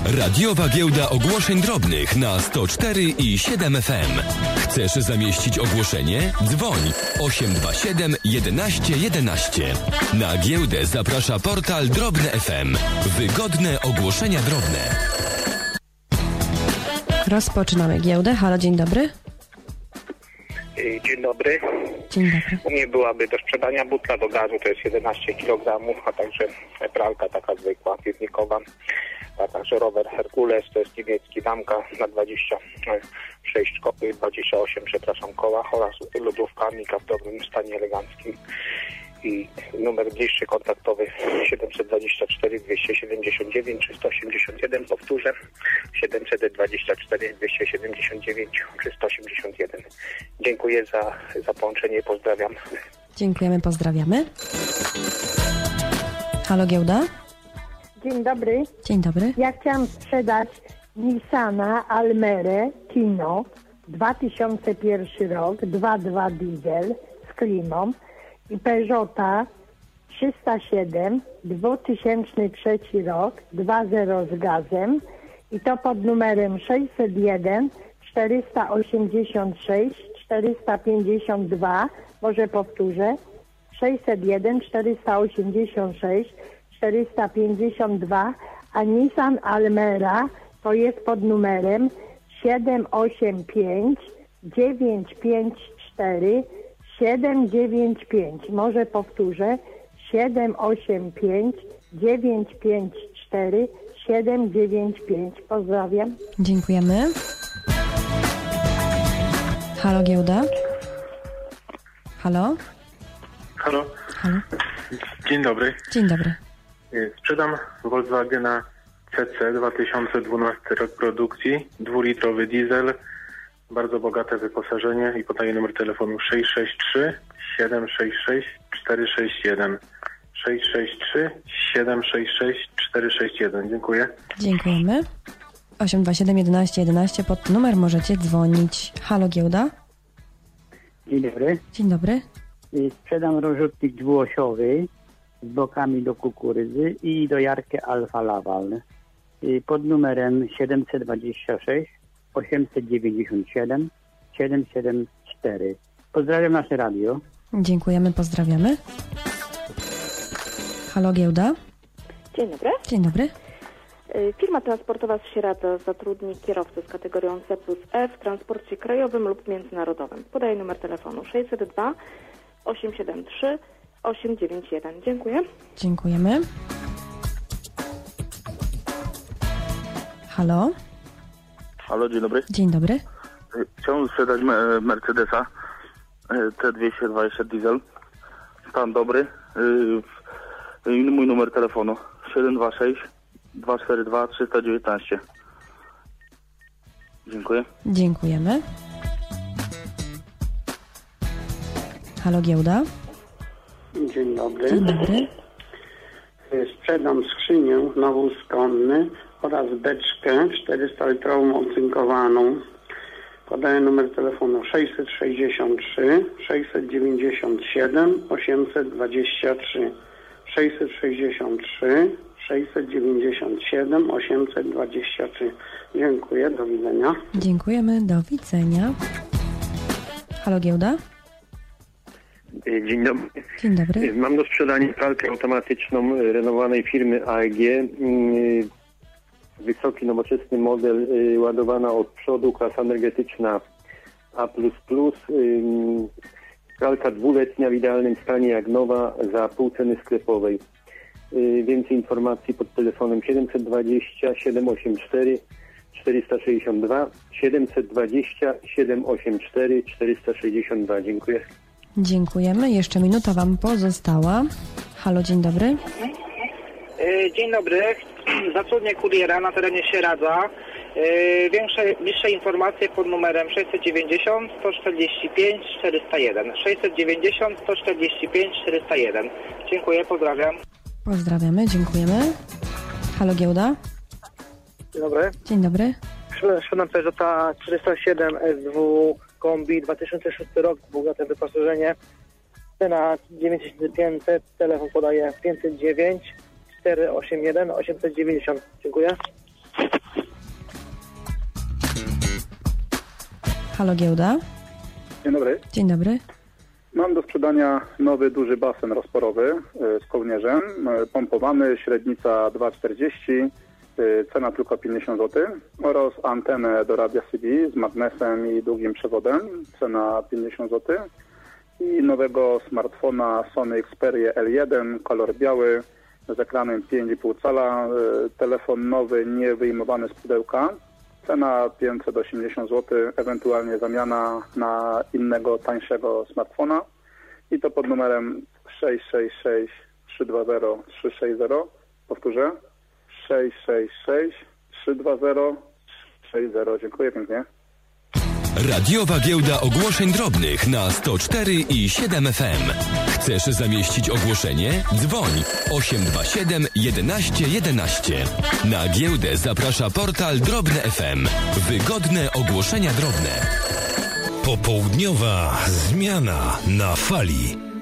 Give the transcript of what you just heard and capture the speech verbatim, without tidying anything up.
Radiowa Giełda Ogłoszeń Drobnych na sto cztery i siedem F M. Chcesz zamieścić ogłoszenie? Dzwoń osiem dwa siedem jedenaście jedenaście. Na giełdę zaprasza portal Drobne F M. Wygodne ogłoszenia drobne. Rozpoczynamy giełdę. Halo, dzień dobry. Dzień dobry. Dzień dobry. U mnie byłaby do sprzedania butla do gazu, to jest jedenaście kilogramów, a także pralka taka zwykła, piwnikowa, a także rower Herkules, to jest niemiecki Damka na dwadzieścia sześć koła, dwadzieścia osiem, przepraszam, koła oraz lodówka Amika w dobrym stanie eleganckim. I numer bliższy kontaktowy siedemset dwadzieścia cztery dwieście siedemdziesiąt dziewięć trzysta osiemdziesiąt jeden, powtórzę siedemset dwadzieścia cztery dwieście siedemdziesiąt dziewięć trzysta osiemdziesiąt jeden. Dziękuję za, za połączenie, pozdrawiam. Dziękujemy, pozdrawiamy. Halo, giełda. Dzień dobry. Dzień dobry. Ja chciałam sprzedać Nissana Almerę Kino, dwa tysiące pierwszy rok, dwa dwa diesel z klimą i Peugeota trzysta siedem, dwa tysiące trzeci rok, dwa zero z gazem i to pod numerem sześćset jeden czterysta osiemdziesiąt sześć czterysta pięćdziesiąt dwa, może powtórzę, sześćset jeden czterysta osiemdziesiąt sześć czterysta pięćdziesiąt dwa, a Nissan Almera to jest pod numerem siedem osiem pięć dziewięć pięć cztery siedem dziewięć pięć. Może powtórzę, siedem osiem pięć dziewięć pięć cztery siedem dziewięć pięć. Pozdrawiam. Dziękujemy. Halo, giełda. Halo. Halo. Halo. Dzień dobry. Dzień dobry. Sprzedam Volkswagena C C dwa tysiące dwunasty rok produkcji, dwulitrowy diesel, bardzo bogate wyposażenie i podaję numer telefonu sześć sześć trzy siedem sześć sześć cztery sześć jeden. sześć sześć trzy siedem sześć sześć cztery sześć jeden. Dziękuję. Dziękujemy. osiem dwa siedem jedenaście jedenaście, pod ten numer możecie dzwonić. Halo, giełda. Dzień dobry. Dzień dobry. Sprzedam rozrzutnik dwuosiowy z bokami do kukurydzy i dojarkę Alfa Laval pod numerem siedemset dwadzieścia sześć osiemset dziewięćdziesiąt siedem siedemset siedemdziesiąt cztery. Pozdrawiam nasze radio. Dziękujemy, pozdrawiamy. Halo, giełda. Dzień dobry. Dzień dobry. Firma transportowa z Sieradza zatrudni kierowcę z kategorią C plus E w transporcie krajowym lub międzynarodowym. Podaję numer telefonu sześćset dwa osiemset siedemdziesiąt trzy osiemset dziewięćdziesiąt jeden. Dziękuję. Dziękujemy. Halo. Halo, dzień dobry. Dzień dobry. Chciałbym sprzedać Mercedesa T dwieście dwadzieścia diesel. Stan dobry. Mój numer telefonu siedem dwa sześć dwa cztery dwa trzy jeden dziewięć. Dziękuję. Dziękujemy. Halo, giełda. Dzień dobry. Dzień dobry. Sprzedam skrzynię na wóz konny oraz beczkę czterysta litrową ocynkowaną. Podaję numer telefonu sześćset sześćdziesiąt trzy sześćset dziewięćdziesiąt siedem osiemset dwadzieścia trzy. sześćset sześćdziesiąt trzy sześćset dziewięćdziesiąt siedem osiemset dwadzieścia trzy. Dziękuję, do widzenia. Dziękujemy, do widzenia. Halo, giełda. Dzień dobry. Dzień dobry. Mam do sprzedania pralkę automatyczną renomowanej firmy A E G. Wysoki, nowoczesny model, ładowana od przodu, klasa energetyczna A plus plus. Pralka dwuletnia w idealnym stanie jak nowa za pół ceny sklepowej. Więcej informacji pod telefonem siedemset dwadzieścia siedem osiemdziesiąt cztery czterysta sześćdziesiąt dwa siedemset dwadzieścia siedem osiemdziesiąt cztery czterysta sześćdziesiąt dwa. Dziękuję. Dziękujemy. Jeszcze minuta wam pozostała. Halo, dzień dobry. Dzień dobry. Zatrudnię kuriera na terenie Sieradza. Większe, bliższe informacje pod numerem sześćset dziewięćdziesiąt sto czterdzieści pięć czterysta jeden. sześćset dziewięćdziesiąt sto czterdzieści pięć czterysta jeden. Dziękuję, pozdrawiam. Pozdrawiamy, dziękujemy. Halo, giełda. Dzień dobry. Dzień dobry. Sprzedam Peugeota czterysta siedem S dwa kombi dwa tysiące szósty rok, bogate wyposażenie. Cena dziewięć tysięcy pięćset, telefon podaje pięćset dziewięć czterysta osiemdziesiąt jeden osiemset dziewięćdziesiąt. Dziękuję. Halo Giełda. Dzień dobry. Dzień dobry. Mam do sprzedania nowy, duży basen rozporowy z kołnierzem, pompowany, średnica dwa czterdzieści, cena tylko pięćdziesiąt złotych, oraz antenę do radia C B z magnesem i długim przewodem, cena pięćdziesiąt złotych, i nowego smartfona Sony Xperia L jeden, kolor biały, z ekranem pięć i pół cala, telefon nowy, nie wyjmowany z pudełka, cena pięćset osiemdziesiąt złotych, ewentualnie zamiana na innego, tańszego smartfona, i to pod numerem sześć sześć sześć trzy dwa zero trzy sześć zero. Powtórzę, sześć sześć sześć trzy dwa zero trzy sześć zero. Dziękuję pięknie. Radiowa Giełda Ogłoszeń Drobnych na sto cztery i siedem F M. Chcesz zamieścić ogłoszenie? Dzwoń osiem dwa siedem jedenaście jedenaście. Na giełdę zaprasza portal Drobne F M. Wygodne ogłoszenia drobne. Popołudniowa zmiana na fali.